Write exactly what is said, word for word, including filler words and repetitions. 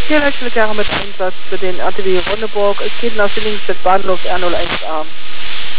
Hier Wechselkehrer mit Einsatz für den R T W Ronneburg. Es geht nach Sillingstedt Bahnhof R null eins A.